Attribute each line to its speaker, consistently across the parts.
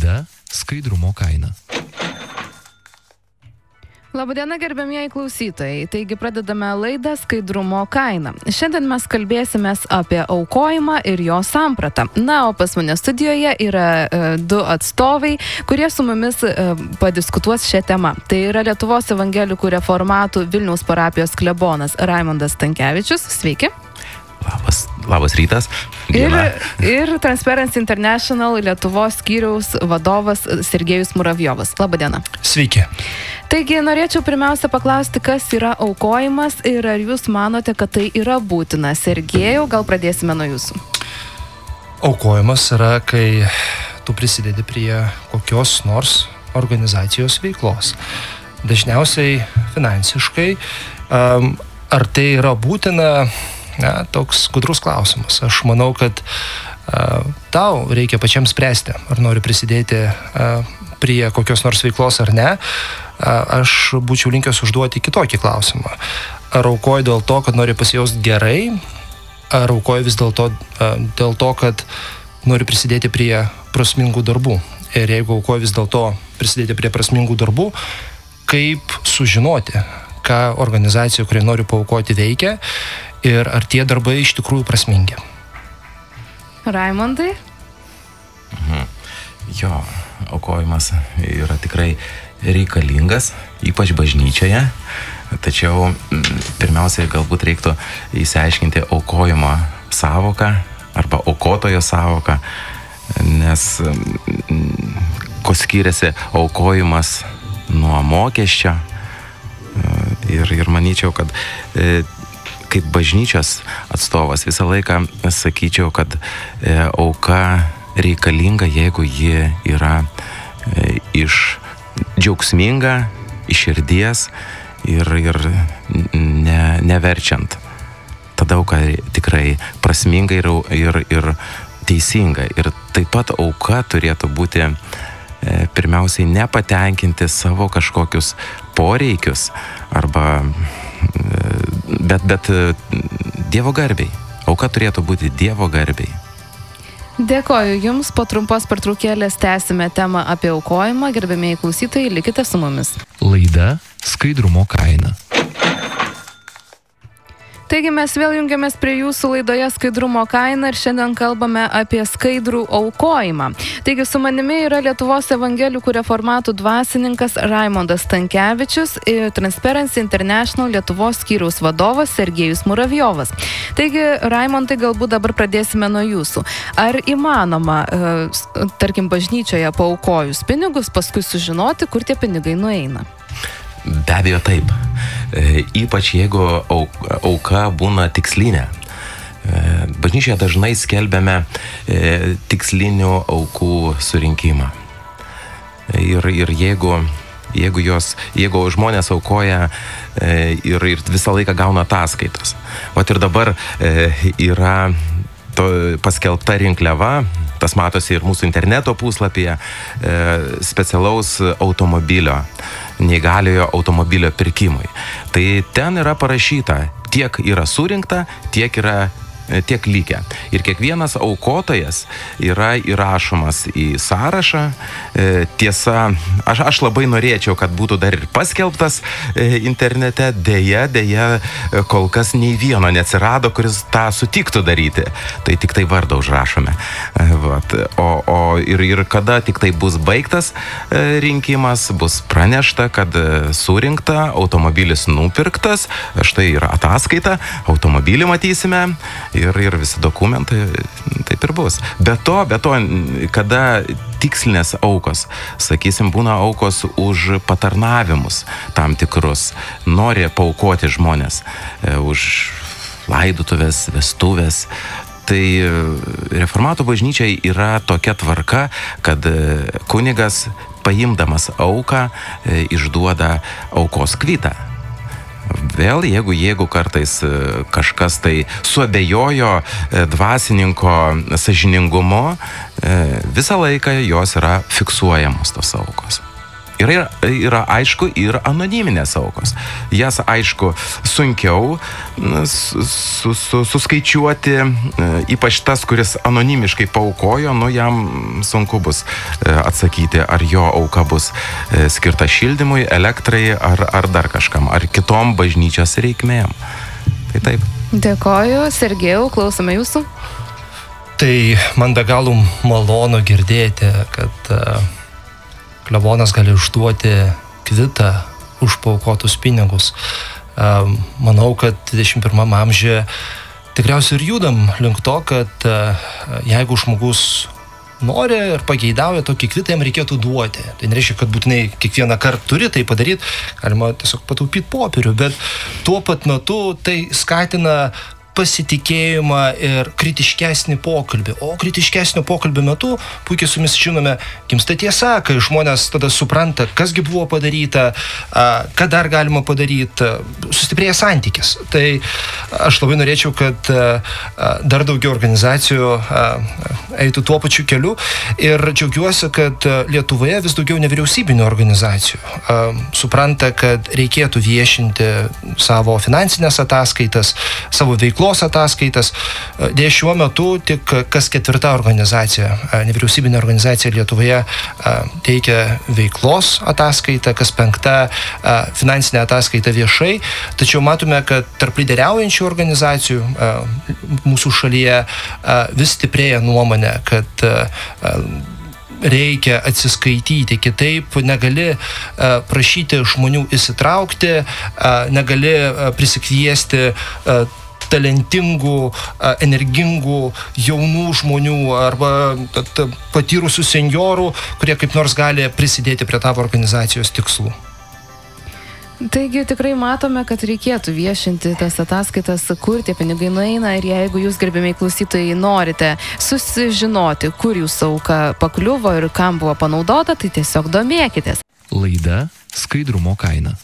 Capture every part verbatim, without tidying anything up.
Speaker 1: Laida Skaidrumo kaina.
Speaker 2: Labadiena, gerbėmieji klausytojai. Taigi pradedame laidą Skaidrumo kaina. Šiandien mes kalbėsimės apie aukojimą ir jo sampratą. Na, o pas mane studijoje yra e, du atstovai, kurie su mumis e, padiskutuos šią temą. Tai yra Lietuvos evangelikų reformatų Vilniaus parapijos klebonas Raimondas Stankevičius. Sveiki.
Speaker 3: Labas, labas rytas.
Speaker 2: Ir, ir Transparency International Lietuvos skyriaus vadovas Sergejus Muravjovas. Labadiena.
Speaker 4: Sveiki.
Speaker 2: Taigi, norėčiau pirmiausia paklausti, kas yra aukojimas ir ar jūs manote, kad tai yra būtina. Sergejau, gal pradėsime nuo jūsų.
Speaker 4: Aukojimas yra, kai tu prisidedi prie kokios nors organizacijos veiklos. Dažniausiai finansiškai. Um, ar tai yra būtina? Ne, toks gudrus klausimas. Aš manau, kad uh, tau reikia pačiam spręsti, ar nori prisidėti uh, prie kokios nors veiklos ar ne. Uh, aš būčiau linkęs užduoti kitokį klausimą. Ar aukoji dėl to, kad nori pasijausti gerai, ar aukoji vis dėl to, uh, dėl to, kad nori prisidėti prie prasmingų darbų. Ir jeigu aukoji vis dėl to prisidėti prie prasmingų darbų, kaip sužinoti, ką organizacija, kuriai noriu paaukoti, veikia, ir ar tie darbai iš tikrųjų prasmingi.
Speaker 2: Raimondai?
Speaker 3: Mhm. Jo, aukojimas yra tikrai reikalingas, ypač bažnyčioje. Tačiau pirmiausiai galbūt reiktų įsiaiškinti aukojimo sąvoką arba aukotojo sąvoką, nes ko skiriasi aukojimas nuo mokesčio. Ir, ir manyčiau, kad e, kaip bažnyčios atstovas visą laiką sakyčiau, kad e, auka reikalinga, jeigu ji yra e, iš džiaugsminga, iš širdies ir, ir ne, neverčiant. Tada auka tikrai prasminga ir, ir, ir teisinga. Ir taip pat auka turėtų būti e, pirmiausiai nepatenkinti savo kažkokius poreikius arba bet, bet Dievo garbiai. Auka turėtų būti Dievo garbiai.
Speaker 2: Dėkoju Jums, po trumpos pertraukėlės tęsime temą apie aukojimą. Gerbėmieji klausytojai, likite su mumis.
Speaker 1: Laida Skaidrumo kaina.
Speaker 2: Taigi mes vėl jungiamės prie jūsų laidoje Skaidrumo kaina ir šiandien kalbame apie skaidrų aukojimą. Taigi su manimi yra Lietuvos evangelikų reformatų dvasininkas Raimondas Stankevičius ir Transparency International Lietuvos skyriaus vadovas Sergejus Muravjovas. Taigi, Raimondai, galbūt dabar pradėsime nuo jūsų. Ar įmanoma, tarkim, bažnyčioje paaukojus pinigus, paskui sužinoti, kur tie pinigai nueina?
Speaker 3: Be abejo taip. E, ypač jeigu auka būna tikslinė. E, bažnyčioje dažnai skelbiame e, tikslinių aukų surinkimą. Ir, ir jeigu, jeigu, jos, jeigu žmonės aukoja e, ir, ir visą laiką gauna ataskaitas. O ir dabar e, yra to paskelbta rinkliava, tas matosi ir mūsų interneto puslapyje, e, specialaus automobilio, neįgaliojo automobilio pirkimui. Tai ten yra parašyta, tiek yra surinkta, tiek yra tiek likę. Ir kiekvienas aukotojas yra įrašomas į sąrašą. E, tiesa, aš, aš labai norėčiau, kad būtų dar ir paskelbtas e, internete. Deja, deja, kol kas nei vieno neatsirado, kuris tą sutiktų daryti. Tai tik tai vardą užrašome. E, vat. O, o ir, ir kada tik tai bus baigtas e, rinkimas, bus pranešta, kad e, surinkta, automobilis nupirktas, štai yra ataskaita, automobilį matysime. Ir, ir visi dokumentai, taip ir bus. Be to, be to, kada tikslinės aukos, sakysim, būna aukos už patarnavimus tam tikrus, nori paaukoti žmonės e, už laidotuvės, vestuvės, tai reformatų bažnyčiai yra tokia tvarka, kad kunigas, paimdamas auką, e, išduoda aukos kvitą. Vėl, jeigu, jeigu kartais kažkas tai suabejojo dvasininko sąžiningumu, visą laiką jos yra fiksuojamos tos aukos. Yra, yra aišku ir anoniminės aukos. Jas aišku sunkiau su, su, su, suskaičiuoti, ypač tas, kuris anonimiškai paaukojo, nu jam sunku bus atsakyti, ar jo auka bus skirta šildymui, elektrai, ar, ar dar kažkam, ar kitom bažnyčios reikmėm. Tai taip.
Speaker 2: Dėkoju. Sergejau, klausome jūsų.
Speaker 4: Tai man be galo malonu girdėti, kad uh, klebonas gali užduoti kvitą už paaukotus pinigus. Um, manau, kad dvidešimt pirmam amžiuje tikriausiai ir judam link to, kad uh, jeigu žmogus nori ir pageidauja tokį kvitą, jam reikėtų duoti. Tai nereiškia, kad būtinai kiekvieną kartą turi tai padaryti, galima tiesiog pataupyti popierių, bet tuo pat metu tai skatina pasitikėjimą ir kritiškesnį pokalbį. O kritiškesnio pokalbio metu, puikiai su jumis žinome, gimsta tiesa, kai žmonės tada supranta, kasgi buvo padaryta, ką dar galima padaryti, sustiprėja santykis. Tai aš labai norėčiau, kad dar daugiau organizacijų eitų tuo pačiu keliu ir džiaugiuosi, kad Lietuvoje vis daugiau nevyriausybinių organizacijų supranta, kad reikėtų viešinti savo finansinės ataskaitas, savo veiklų ataskaitas. Dėja šiuo metu tik kas ketvirta organizacija, nevyriausybinė organizacija Lietuvoje teikia veiklos ataskaitą, kas penkta finansinė ataskaita viešai. Tačiau matome, kad tarp lyderiaujančių organizacijų mūsų šalyje vis stiprėja nuomonė, kad reikia atsiskaityti, kitaip negali uh, prašyti žmonių įsitraukti, uh, negali uh, prisikviesti uh, talentingų, energingų, jaunų žmonių arba patyrusių senjorų, kurie kaip nors gali prisidėti prie tavo organizacijos tikslų.
Speaker 2: Taigi tikrai matome, kad reikėtų viešinti tas ataskaitas, kur tie pinigai nueina ir jeigu jūs, gerbėmiai klausytojai, norite susižinoti, kur jūsų auka pakliuvo ir kam buvo panaudota, tai tiesiog domėkitės.
Speaker 1: Laida Skaidrumo kaina.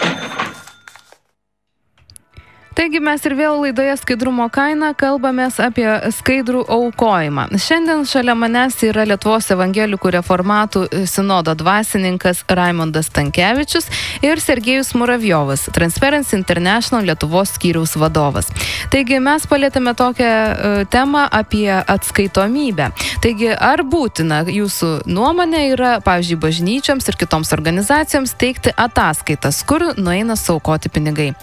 Speaker 2: Taigi mes ir vėl laidoje Skaidrumo kaina kalbamės apie skaidrų aukojimą. Šiandien šalia manęs yra Lietuvos evangelikų reformatų sinodo dvasininkas Raimondas Stankevičius ir Sergejus Muravjovas, Transparency International Lietuvos skyriaus vadovas. Taigi mes palėtėme tokią temą apie atskaitomybę. Taigi ar būtina jūsų nuomonė yra, pavyzdžiui, bažnyčioms ir kitoms organizacijoms teikti ataskaitas, kur nueina suaukoti pinigai?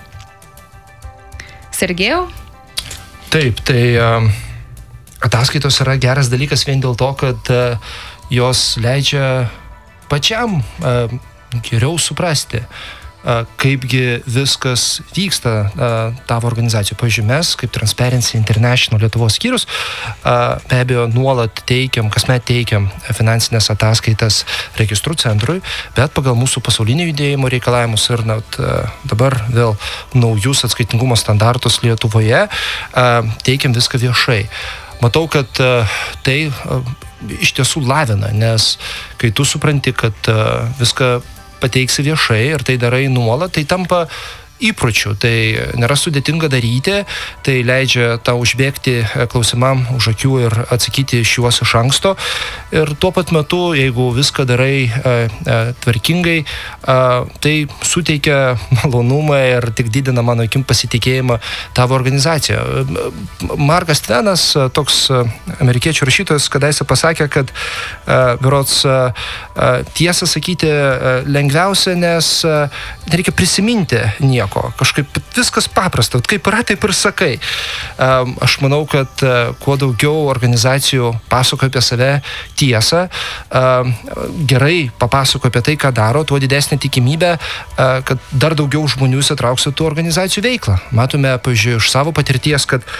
Speaker 2: Sergejau?
Speaker 4: Taip, tai uh, ataskaitos yra geras dalykas vien dėl to, kad uh, jos leidžia pačiam uh, geriau suprasti, uh, kaipgi viskas vyksta uh, tavo organizacijoje. Pavyzdžiui, mes, kaip Transparency International Lietuvos skyrius, uh, be abejo nuolat teikiam, kasmet teikiam finansinės ataskaitas registrų centrui, bet pagal mūsų pasaulinio judėjimo reikalavimus ir net, uh, dabar vėl naujus atskaitingumo standartus Lietuvoje uh, teikiam viską viešai. Matau, kad uh, tai uh, iš tiesų lavina, nes kai tu supranti, kad uh, viską pateiksi viešai ir tai darai nuolat, tai tampa įpročių. Tai nėra sudėtinga daryti, tai leidžia tau užbėgti klausimam už akių ir atsakyti iš juos iš anksto. Ir tuo pat metu, jeigu viską darai e, e, tvarkingai, e, tai suteikia malonumą ir tik didina mano akim pasitikėjimą tavo organizaciją. Markas Tvenas, toks amerikiečių rašytojas, kadaise pasakė, kad e, berods e, tiesą sakyti e, lengviausia, nes e, nereikia prisiminti nieko. Kažkaip viskas paprasta, kaip yra, taip ir sakai. Aš manau, kad kuo daugiau organizacijų pasako apie save tiesą, gerai papasako apie tai, ką daro, tuo didesnė tikimybė, kad dar daugiau žmonių įsitrauks į tų organizacijų veiklą. Matome, pavyzdžiui, iš savo patirties, kad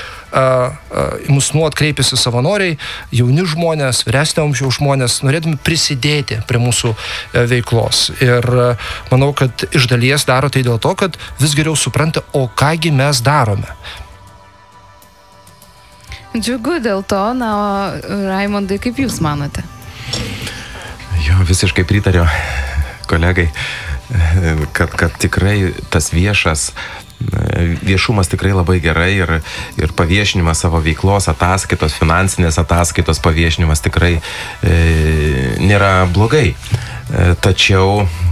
Speaker 4: į mus nuolat kreipiasi savanoriai, jauni žmonės, vyresnio amžiaus žmonės, norėdami prisidėti prie mūsų veiklos. Ir manau, kad iš dalies daro tai dėl to, kad vis geriau supranta, o kągi mes darome.
Speaker 2: Džiugu dėl to, na, o Raimondai, kaip jūs manote?
Speaker 3: Jo, visiškai pritariu kolegai, kad, kad tikrai tas viešas viešumas tikrai labai gerai ir, ir paviešinimas savo veiklos ataskaitos, finansinės ataskaitos paviešinimas tikrai e, nėra blogai. E, tačiau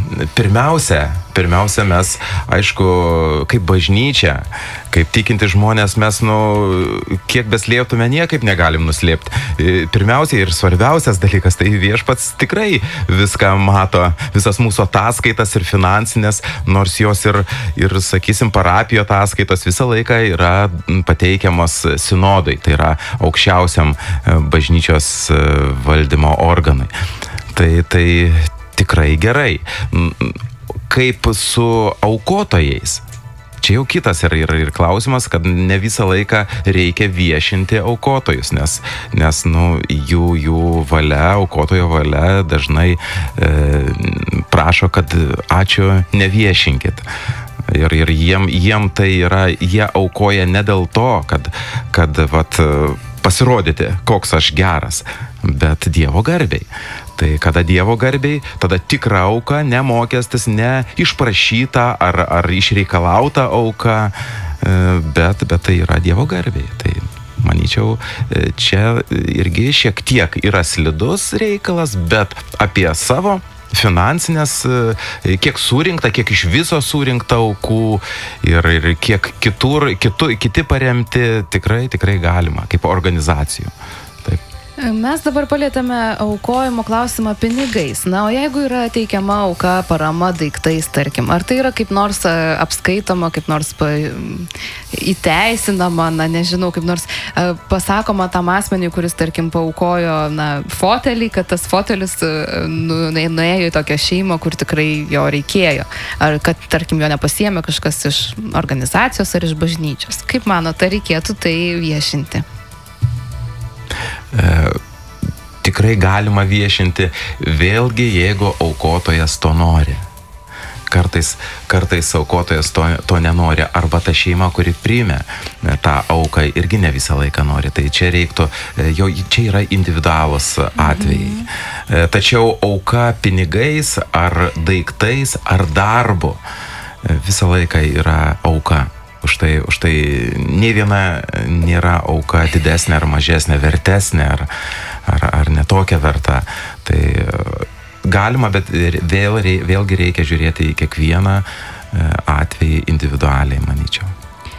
Speaker 3: pirmiausia, pirmiausia mes, aišku, kaip bažnyčia, kaip tikinti žmonės, mes, nu, kiek beslėptume, niekaip negalim nuslėpti. Pirmiausia ir svarbiausias dalykas, tai viešpats tikrai viską mato, visas mūsų ataskaitas ir finansinės, nors jos ir, ir sakysim, parapijo ataskaitos visą laiką yra pateikiamos sinodai, tai yra aukščiausiam bažnyčios valdymo organui. Tai, tai tikrai gerai. Kaip su aukotojais? Čia jau kitas yra ir, ir klausimas, kad ne visą laiką reikia viešinti aukotojus, nes, nes nu, jų, jų valia, aukotojo valia dažnai e, prašo, kad ačiū, neviešinkit. Ir, ir jiem, jiem tai yra, jie aukoja ne dėl to, kad, kad vat, pasirodyti, koks aš geras, bet Dievo garbiai. Tai kada Dievo garbiai, tada tikra auka, ne mokestis, ne išprašyta ar, ar išreikalauta auka, bet, bet tai yra Dievo garbiai. Tai manyčiau, čia irgi šiek tiek yra slidus reikalas, bet apie savo finansinės, kiek surinkta, kiek iš viso surinkta aukų ir, ir kiek kitur, kitu, kiti paremti tikrai, tikrai galima, kaip organizacijų. Taip.
Speaker 2: Mes dabar palėtame aukojimo klausimą pinigais. Na, o jeigu yra teikiama auka, parama daiktais, tarkim, ar tai yra kaip nors apskaitoma, kaip nors pa, įteisinama, na, nežinau, kaip nors pasakoma tam asmeniui, kuris, tarkim, paaukojo, na, fotelį, kad tas fotelis nu, nuėjo į tokią šeimą, kur tikrai jo reikėjo. Ar kad, tarkim, jo nepasiėmė kažkas iš organizacijos ar iš bažnyčios. Kaip manote, reikėtų tai viešinti?
Speaker 3: E, tikrai galima viešinti, vėlgi, jeigu aukotojas to nori. Kartais, kartais aukotojas to, to nenori, arba ta šeima, kuri priėmė tą auką, irgi ne visą laiką nori. Tai čia reiktų, jau čia yra individualūs atvejai. Mhm. Tačiau auka pinigais ar daiktais ar darbu visą laiką yra auka. Už tai, už tai nei viena nėra auka didesnė ar mažesnė, vertesnė ar, ar, ar netokia verta. Tai galima, bet vėl, vėlgi reikia žiūrėti į kiekvieną atvejį individualiai, manyčiau.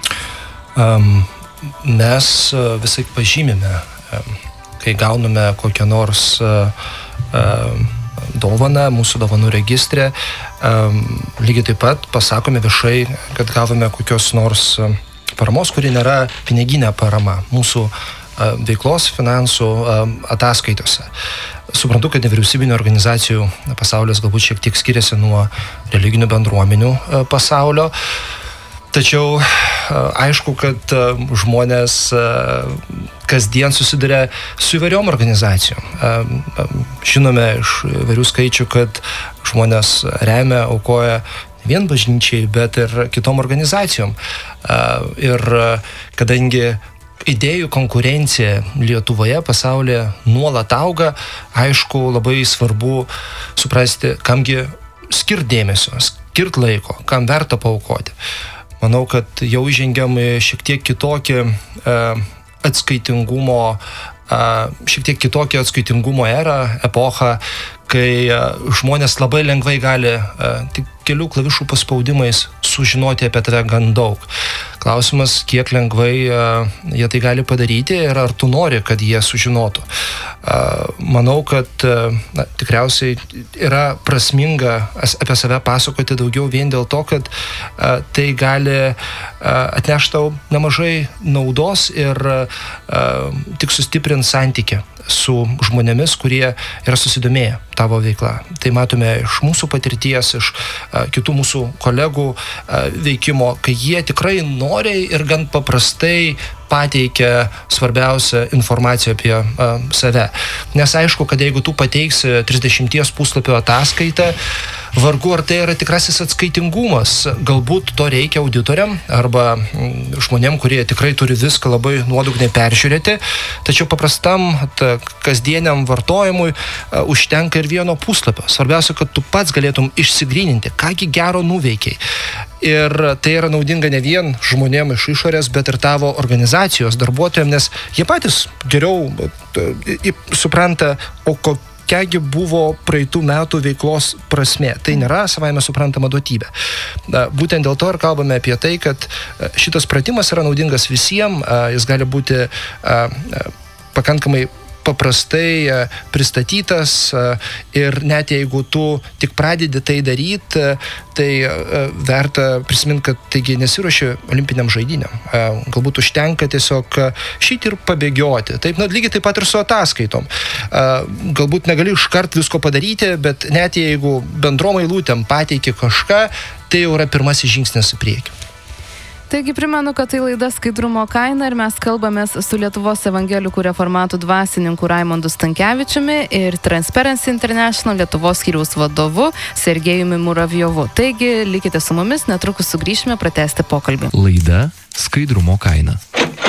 Speaker 4: Um, mes visai pažymime, kai gauname kokią nors uh, uh, dovaną mūsų dovanų registre, um, lygiai taip pat pasakome viešai, kad gavome kokios nors paramos, kuri nėra piniginė parama mūsų uh, veiklos finansų uh, ataskaitose. Suprantu, kad nevyriausybinių organizacijų pasaulis galbūt šiek tiek skiriasi nuo religinių bendruomenių uh, pasaulio. Tačiau aišku, kad žmonės kasdien susiduria su įvairiom organizacijom. Žinome iš įvairių skaičių, kad žmonės remia, aukoja ne vien bažnyčiai, bet ir kitom organizacijom. Ir kadangi idėjų konkurencija Lietuvoje, pasaulyje nuolat auga, aišku, labai svarbu suprasti, kamgi skirt dėmesio, skirt laiko, kam verta paaukoti. Manau, kad jau žengiam šiek tiek kitokį e, atskaitingumo, e, šiek tiek kitokį atskaitingumo erą, epochą, kai e, žmonės labai lengvai gali e, tik kelių klavišų paspaudimais sužinoti apie tave gan daug. Klausimas, kiek lengvai uh, jie tai gali padaryti ir ar tu nori, kad jie sužinotų. Uh, manau, kad uh, na, tikriausiai yra prasminga apie save pasakoti daugiau vien dėl to, kad uh, tai gali uh, atnešti tau nemažai naudos ir uh, tik sustiprint santykį su žmonėmis, kurie yra susidomėję tavo veikla. Tai matome iš mūsų patirties, iš a, kitų mūsų kolegų a, veikimo, kai jie tikrai noriai ir gan paprastai pateikia svarbiausią informaciją apie a, save. Nes aišku, kad jeigu tu pateiksi trisdešimties puslapio ataskaitą, vargu ar tai yra tikrasis atskaitingumas. Galbūt to reikia auditoriam arba žmonėm, kurie tikrai turi viską labai nuodugniai peržiūrėti, tačiau paprastam ta, kasdieniam vartojimui a, užtenka ir vieno puslapio. Svarbiausia, kad tu pats galėtum išsigryninti, kągi gero nuveikiai. Ir tai yra naudinga ne vien žmonėm iš išorės, bet ir tavo organizacijos darbuotojams, nes jie patys geriau supranta, o ko kokiagi buvo praeitų metų veiklos prasmė. Tai nėra savaime suprantama duotybė. Būtent dėl to ir kalbame apie tai, kad šitas pratimas yra naudingas visiems, jis gali būti pakankamai paprastai pristatytas ir net jeigu tu tik pradedi tai daryti, tai verta prisiminti, kad taigi nesiruoši olimpiniam žaidynėm. Galbūt užtenka tiesiog šit ir pabėgioti. Taip, na, lygiai taip pat ir su ataskaitom. Galbūt negali iškart visko padaryti, bet net jeigu bendrom eilutėm pateiki kažką, tai jau yra pirmasis žingsnis į priekį.
Speaker 2: Taigi primenu, kad tai laida Skaidrumo kaina ir mes kalbamės su Lietuvos evangelikų reformatų dvasininku Raimondu Stankevičiumi ir Transparency International Lietuvos skyriaus vadovu Sergejumi Muravjovu. Taigi likite su mumis, netrukus sugrįšime pratęsti pokalbį.
Speaker 1: Laida Skaidrumo kaina.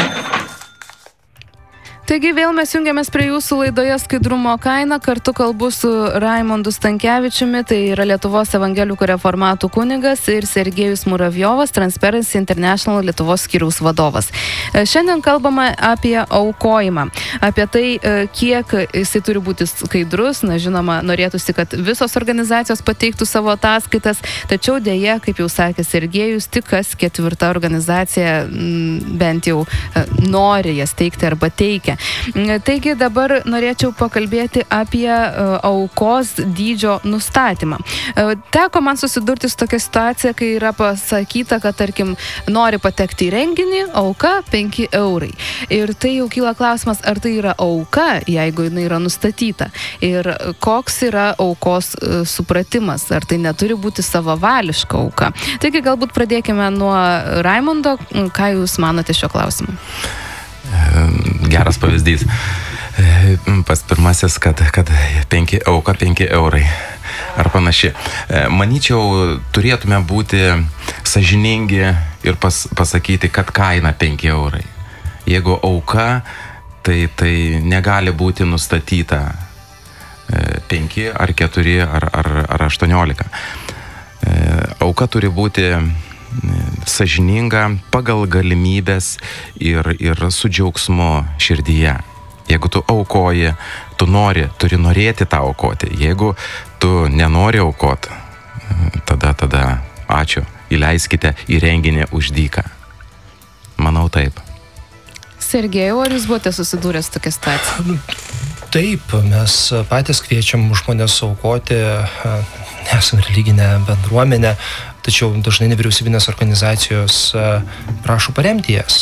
Speaker 2: Taigi vėl mes jungiamės prie jūsų laidoje Skaidrumo kaina, kartu kalbu su Raimondu Stankevičiumi, tai yra Lietuvos evangelikų reformatų kunigas, ir Sergejus Muravjovas, Transparency International Lietuvos skyriaus vadovas. Šiandien kalbame apie aukojimą, apie tai, kiek jisai turi būti skaidrus. Na, žinoma, norėtųsi, kad visos organizacijos pateiktų savo ataskaitas, tačiau dėja, kaip jau sakė Sergejus, tik kas ketvirta organizacija bent jau nori jas teikti arba teikia. Taigi dabar norėčiau pakalbėti apie uh, aukos dydžio nustatymą. Uh, teko man susidurti su tokia situacija, kai yra pasakyta, kad tarkim nori patekti į renginį, auka penki eurai. Ir tai jau kyla klausimas, ar tai yra auka, jeigu jinai yra nustatyta. Ir koks yra aukos uh, supratimas, ar tai neturi būti savavališka auka. Taigi galbūt pradėkime nuo Raimondo, ką jūs manote šio klausimu?
Speaker 3: Geras pavyzdys. Pas pirmasis, kad, kad penki, auka penki eurai ar panašiai. Manyčiau, turėtume būti sąžiningi ir pas, pasakyti, kad kaina penki eurai. Jeigu auka, tai, tai negali būti nustatyta penki ar keturi ar, ar, ar aštuoniolika. Auka turi būti sąžininga pagal galimybės ir, ir su džiaugsmu širdyje. Jeigu tu aukoji, tu nori, turi norėti tą aukoti. Jeigu tu nenori aukoti, tada, tada ačiū, įleiskite į renginį už dyką. Manau taip.
Speaker 2: Sergejau, ar jūs buvote susidūręs tokia situacija?
Speaker 4: Taip, mes patys kviečiam žmonės aukoti, nesam religinė bendruomenė, tačiau dažnai nevyriausybinės organizacijos prašo paremti jas.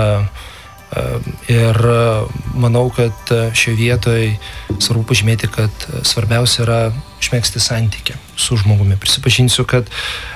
Speaker 4: Ir manau, kad šioje vietoje svarbu pažymėti, kad svarbiausia yra išmegzti santykį su žmogumi. Prisipažinsiu, kad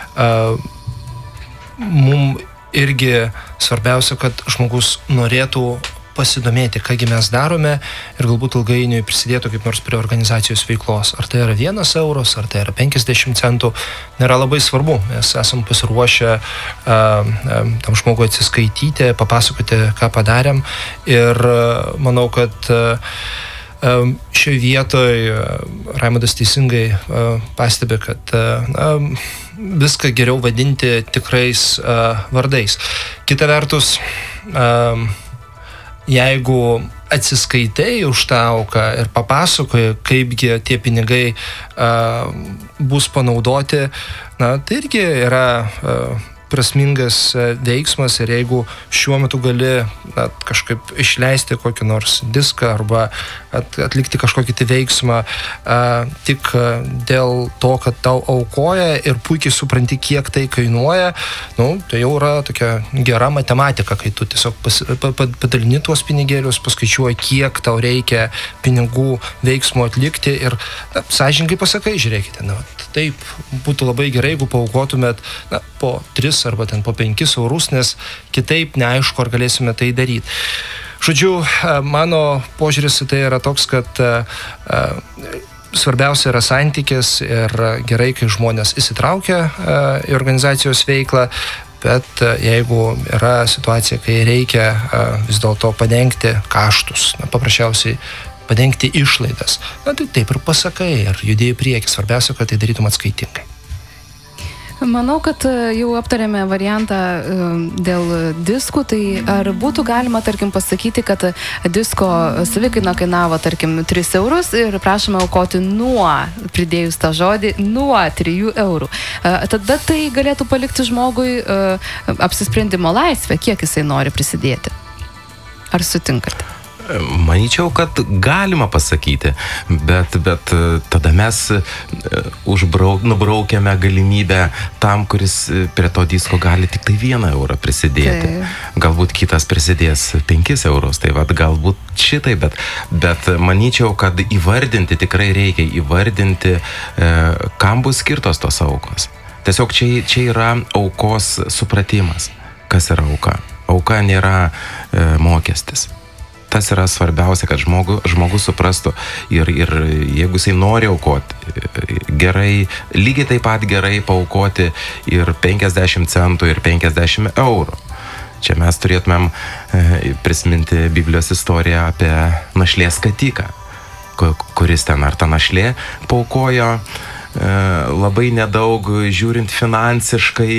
Speaker 4: mums irgi svarbiausia, kad žmogus norėtų pasidomėti, kągi mes darome ir galbūt ilgainiui prisidėtų kaip nors prie organizacijos veiklos. Ar tai yra vienas euros, ar tai yra penkiasdešimt centų, nėra labai svarbu. Mes esam pasiruošę uh, uh, tam žmogui atsiskaityti, papasakoti, ką padarėm, ir uh, manau, kad uh, uh, šioje vietoje uh, Raimondas teisingai uh, pastebi, kad uh, uh, viską geriau vadinti tikrais uh, vardais. Kita vertus, uh, jeigu atsiskaitai už tą auką ir papasakoji, kaipgi tie pinigai uh, bus panaudoti, na, tai irgi yra uh, prasmingas veiksmas, ir jeigu šiuo metu gali na, kažkaip išleisti kokį nors diską arba at, atlikti kažkokį tai veiksmą a, tik dėl to, kad tau aukoja ir puikiai supranti, kiek tai kainuoja, nu, tai jau yra tokia gera matematika, kai tu tiesiog pas, pa, pa, padalini tuos pinigėlius, paskaičiuoji, kiek tau reikia pinigų veiksmo atlikti ir na, sąžiningai pasakai, žiūrėkite, na, taip būtų labai gerai, jeigu paaukotumėt na, po tris arba ten po penkis eurus, nes kitaip neaišku, ar galėsime tai daryti. Žodžiu, mano požiūris į tai yra toks, kad svarbiausia yra santykis ir gerai, kai žmonės įsitraukia į organizacijos veiklą, bet jeigu yra situacija, kai reikia vis dėlto padengti kaštus, na, paprasčiausiai padengti išlaidas, na, tai taip ir pasakai ir judėjai prieki. Svarbiausia, kad tai darytum atskaitingai.
Speaker 2: Manau, kad jau aptarėme variantą dėl diskų, tai ar būtų galima, tarkim, pasakyti, kad disko savikaina kainavo, tarkim, tris eurus ir prašome aukoti nuo, pridėjus tą žodį, nuo trijų eurų. Tada tai galėtų palikti žmogui apsisprendimo laisvę, kiek jisai nori prisidėti. Ar sutinkate?
Speaker 3: Manyčiau, kad galima pasakyti, bet, bet tada mes užbrauk, nubraukėme galimybę tam, kuris prie to disko gali tik tai vieną eurą prisidėti. Tai. Galbūt kitas prisidės penkis eurus, tai vad galbūt šitai, bet, bet manyčiau, kad įvardinti tikrai reikia, įvardinti, kam bus skirtos tos aukos. Tiesiog čia, čia yra aukos supratimas, kas yra auka. Auka nėra e, mokestis. Tas yra svarbiausia, kad žmogu, žmogus suprastų ir, ir jeigu jisai nori aukoti, gerai, lygiai taip pat gerai paaukoti ir penkiasdešimt centų, ir penkiasdešimt eurų. Čia mes turėtumėm e, prisiminti Biblijos istoriją apie našlės skatiką, kuris ten ar ta našlė paaukojo e, labai nedaug, žiūrint finansiškai,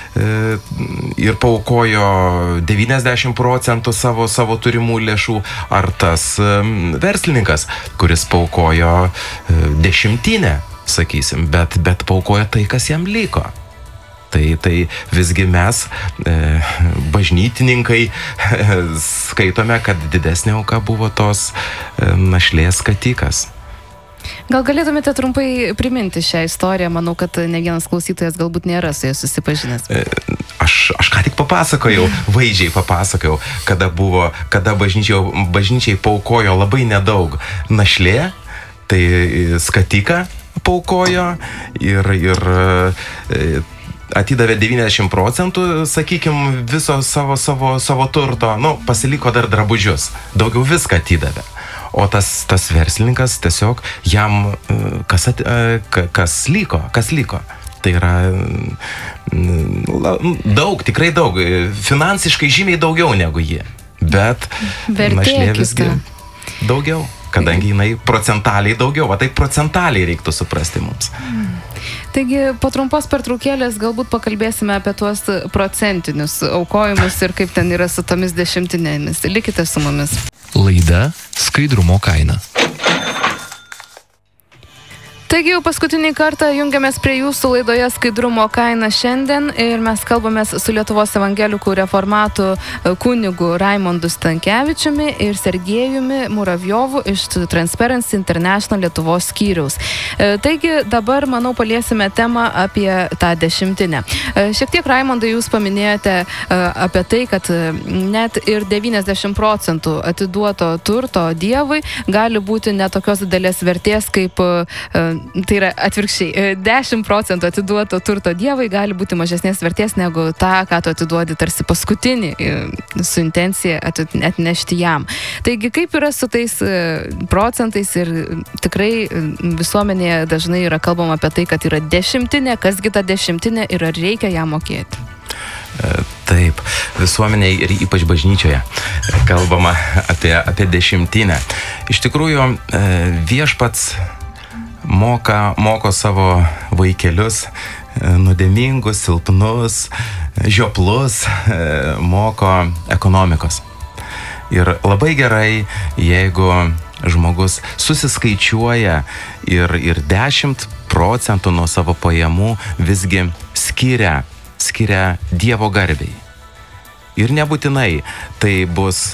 Speaker 3: ir paaukojo devyniasdešimt procentų savo, savo turimų lėšų, ar tas verslininkas, kuris paaukojo dešimtinę, sakysim, bet, bet paaukojo tai, kas jam liko. Tai, tai visgi mes, e, bažnytininkai, e, skaitome, kad didesnė auka buvo tos e, našlės skatikas.
Speaker 2: Gal galėtumėte trumpai priminti šią istoriją? Manau, kad ne vienas klausytojas galbūt nėra su ja susipažinęs.
Speaker 3: Aš, aš ką tik papasakojau, vaizdžiai papasakojau, kada buvo, kada bažnyčiai paaukojo labai nedaug našlė, tai skatiką paaukojo ir, ir atidavė devyniasdešimt procentų, sakykime, viso savo, savo, savo turto, nu, pasiliko dar drabužius, daugiau viską atidavė. O tas, tas verslininkas tiesiog jam kas, at, kas liko, kas liko. Tai yra daug, tikrai daug, finansiškai žymiai daugiau negu jie. Bet našlė visgi daugiau, kadangi jinai procentaliai daugiau, o tai procentaliai reiktų suprasti mums.
Speaker 2: Taigi, po trumpos pertraukėlės galbūt pakalbėsime apie tuos procentinius aukojimus ir kaip ten yra su tomis dešimtinėmis. Likite su mumis.
Speaker 1: Laida Skaidrumo kaina.
Speaker 2: Taigi jau paskutinį kartą jungiamės prie jūsų laidoje Skaidrumo kaina šiandien ir mes kalbamės su Lietuvos evangelikų reformatų kunigu Raimondu Stankevičiumi ir Sergejumi Muravjovu iš Transparency International Lietuvos skyriaus. Taigi dabar, manau, paliesime temą apie tą dešimtinę. Šiek tiek, Raimondai, jūs paminėjote apie tai, kad net ir devyniasdešimt procentų atiduoto turto Dievui gali būti netokios didelės vertės kaip tai yra atvirkščiai, dešimt procentų atiduoto turto Dievui gali būti mažesnės vertės negu tą, ką tu atiduodi tarsi paskutinį su intencija atnešti jam. Taigi, kaip yra su tais procentais ir tikrai visuomenėje dažnai yra kalbama apie tai, kad yra dešimtinė, kasgi ta dešimtinė ir ar reikia ją mokėti?
Speaker 3: Taip, visuomeniai ir ypač bažnyčioje kalbama apie, apie dešimtinę. Iš tikrųjų, viešpats Moka, moko savo vaikelius, nuodėmingus, silpnus, žioplus, moko ekonomikos. Ir labai gerai, jeigu žmogus susiskaičiuoja ir, ir dešimt procentų nuo savo pajamų visgi skiria, skiria Dievo garbei. Ir nebūtinai tai bus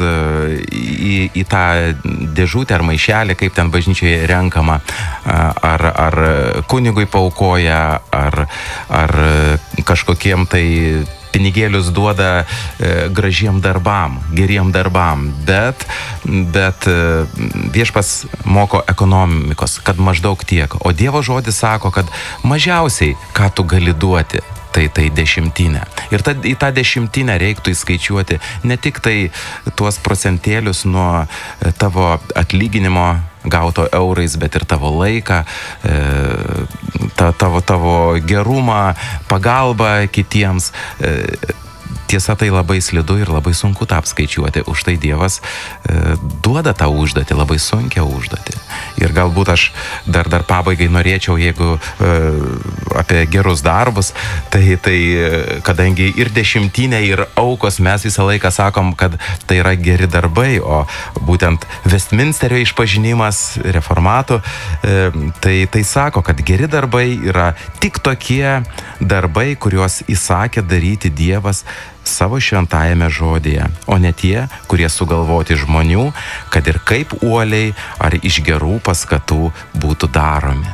Speaker 3: į, į tą dėžutę ar maišelį, kaip ten bažnyčioje renkama, ar, ar kunigui paaukoja, ar, ar kažkokiem tai pinigėlius duoda gražiem darbam, geriem darbam, bet, bet viešpas moko ekonomikos, kad maždaug tiek. O Dievo žodis sako, kad mažiausiai, ką tu gali duoti, tai tai dešimtinė. Ir ta, į tą dešimtinę reiktų įskaičiuoti ne tik tai tuos procentėlius nuo tavo atlyginimo gauto eurais, bet ir tavo laiką, e, ta, tavo, tavo gerumą, pagalbą kitiems. E, tiesa, tai labai slidu ir labai sunku tą apskaičiuoti. Už tai Dievas e, duoda tą užduotį, labai sunkią užduotį. Ir galbūt aš dar, dar pabaigai norėčiau, jeigu e, apie gerus darbus, tai, tai kadangi ir dešimtinė, ir aukos mes visą laiką sakom, kad tai yra geri darbai, o būtent Westminsterio išpažinimas reformatų, e, tai, tai sako, kad geri darbai yra tik tokie darbai, kuriuos įsakė daryti Dievas savo šventajame žodyje, o ne tie, kurie sugalvoti žmonių, kad ir kaip uoliai ar iš gerų paskatų būtų daromi.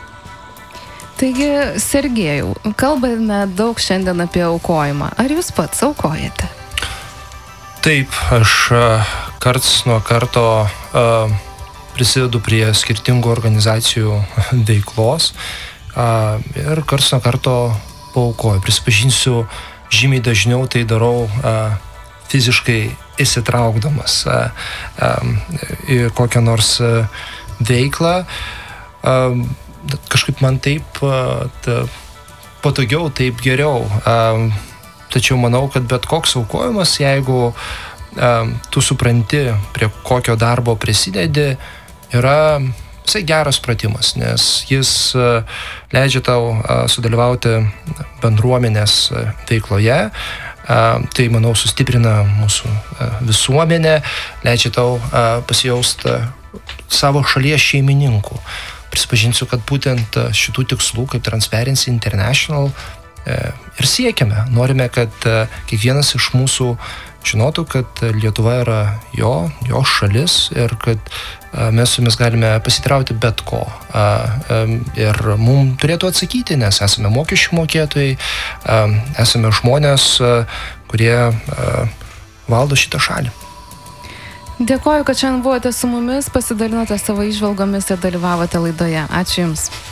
Speaker 2: Taigi, Sergejau, kalbame daug šiandien apie aukojimą. Ar jūs pats aukojate?
Speaker 4: Taip, aš karts nuo karto uh, prisidedu prie skirtingų organizacijų veiklos uh, ir karts nuo karto paaukoju. Prisipažinsiu, žymiai dažniau tai darau uh, fiziškai įsitraukdamas uh, um, į kokią nors uh, veiklą. Uh, kažkaip man taip uh, ta, patogiau, taip geriau. Uh, tačiau manau, kad bet koks aukojimas, jeigu uh, tu supranti, prie kokio darbo prisidedi, yra visai geras pratimas, nes jis uh, leidžia tau uh, sudalyvauti bendruomenės uh, veikloje. Uh, tai, manau, sustiprina mūsų uh, visuomenę, leidžia tau uh, pasijausti uh, savo šalies šeimininku. Prisipažinsiu, kad būtent uh, šitų tikslų, kaip Transparency International, uh, ir siekiame. Norime, kad uh, kiekvienas iš mūsų žinotų, kad Lietuva yra jo, jo šalis ir kad a, mes su jumis galime pasitrauti bet ko. A, a, ir mums turėtų atsakyti, nes esame mokesčių mokėtojai, a, esame žmonės, a, kurie a, valdo šitą šalį.
Speaker 2: Dėkoju, kad šiandien buvote su mumis, pasidalinote savo įžvalgomis ir dalyvavote laidoje. Ačiū Jums.